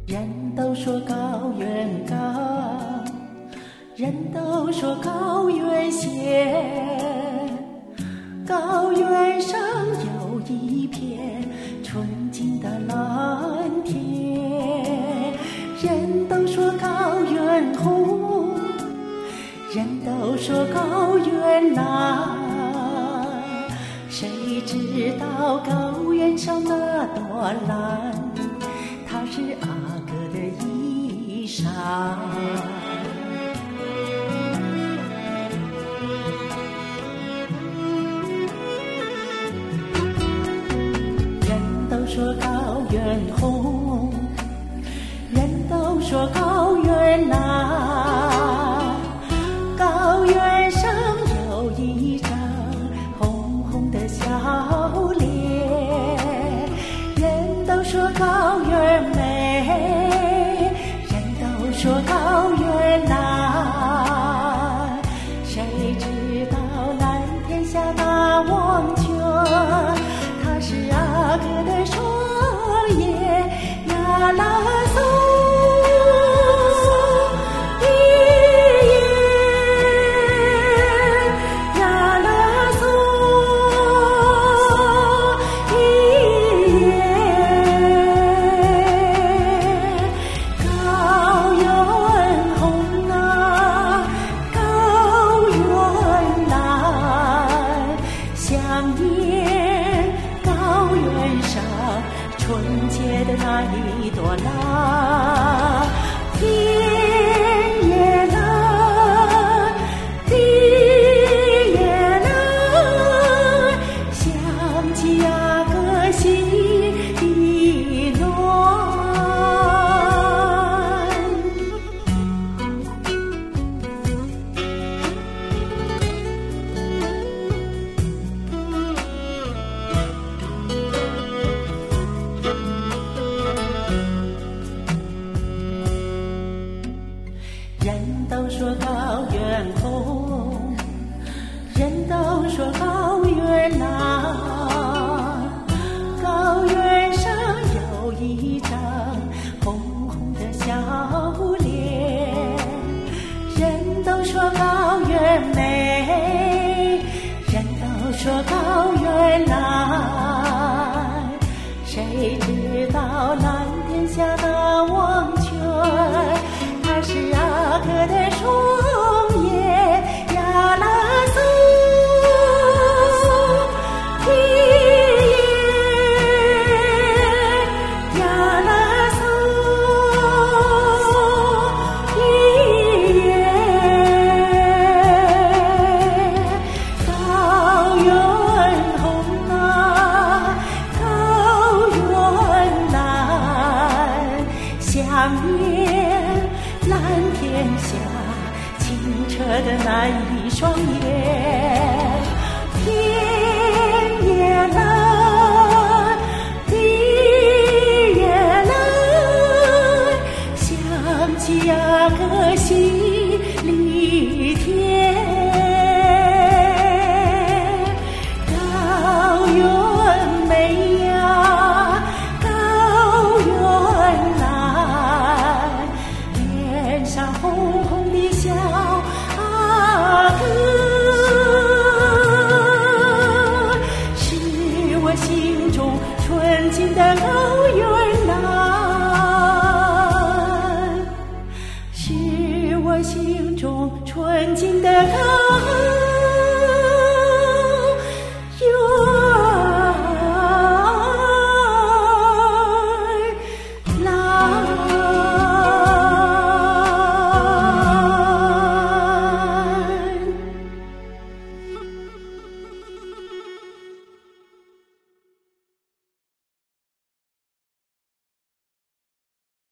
人都说高原高，人都说高原险，高原上有一片纯净的蓝天。人都说高原红，人都说高原蓝，谁知道高原上那朵蓝，它是阿哥的衣裳。人都说高原红，人都说高原蓝，高原上有一张红红的笑脸。人都说高原美，人都说高原蓝，谁知道蓝天下那忘泉，它是阿哥的双眼呀啦嗦。纯洁的那一朵蓝，天也蓝，地也蓝，想起阿哥心的暖。人都说高原红，人都说高原蓝，高原上有一张红红的笑脸。人都说高原美，人都说高原蓝，谁知道蓝天下的忘泉，它是阿哥的双眼呀啦嗦，地也呀啦嗦，地也高原红啊，高原蓝，想念蓝天下清澈的那一双眼。